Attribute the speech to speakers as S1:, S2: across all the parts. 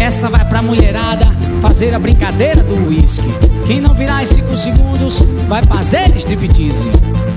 S1: Essa vai pra mulherada fazer a brincadeira do uísque. Quem não virar em 5 segundos vai fazer striptease.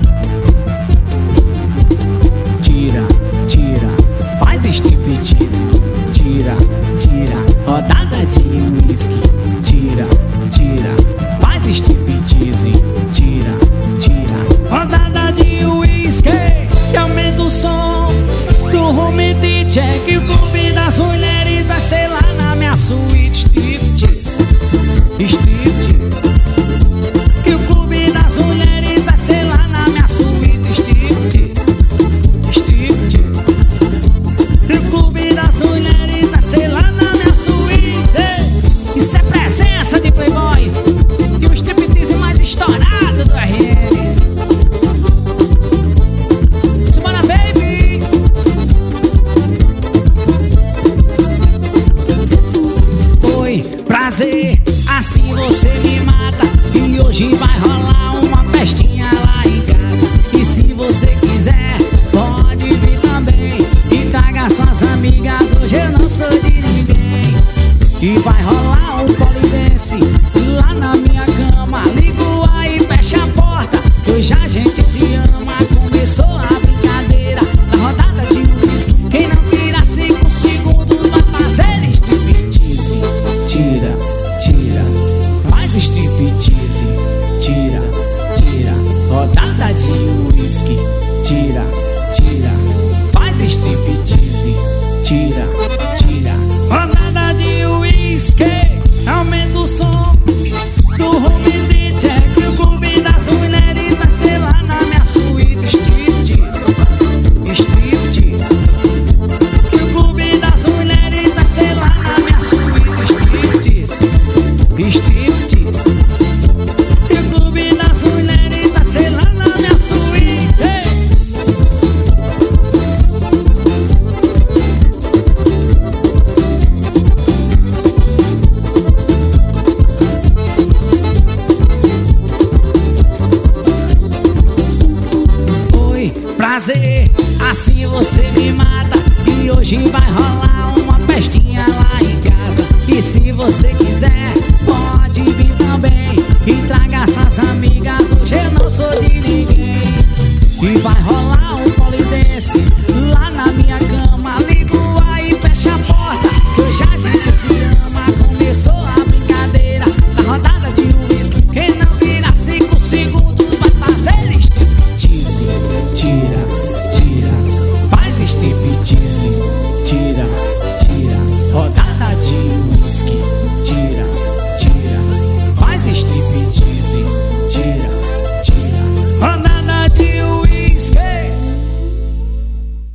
S1: Tira, tira, faz striptease. Tira, tira, rodada de uísque. Tira, tira, faz striptease. Tira, tira, rodada de uísque. E aumenta o som do home DJ, que o clube das mulheres vai ser lá na minha suíte. Striptease, striptease, que o clube das mulheres vai ser lá na minha suíte. Striptease, striptease, que o clube das mulheres vai ser lá na minha suíte. Isso é presença de Playboy e o striptease mais estourado do RN. Simbora, baby! Oi, prazer, assim você me mata. E hoje vai rolar uma festinha lá em casa. E se você quiser, pode vir também e traga suas amigas, hoje eu não sou de ninguém. E vai rolar um polidense lá na minha cama. Ligo aí, fecha a porta, que hoje a gente se ama. Começou a brincadeira da rodada de uísque. Quem não tira 5 segundos vai fazer striptease. Tira, tira, faz striptease. Tira, tira, rodada de uísque. Tira, tira, faz striptease. Tira, tira, rodada de uísque. Aumenta o som do home DJ, que o clube das mulheres vai ser lá na minha suíte. Striptease, striptease, que o clube das mulheres vai ser lá na minha suíte. Striptease, striptease, que o clube das mulheres vai ser lá na minha suíte. Oi, prazer, assim você me mata. E hoje vai rolar uma festinha lá em casa. E se você quiser, pode vir também e traga suas amigas, hoje eu não sou de ninguém. E vai rolar um polidense lá na minha cama. Ligo aí, fecha a porta, que hoje a gente se ama. Começou a brincadeira da rodada de uísque. Quem não vira 5 segundos vai fazer striptease. Tira, tira, faz striptease.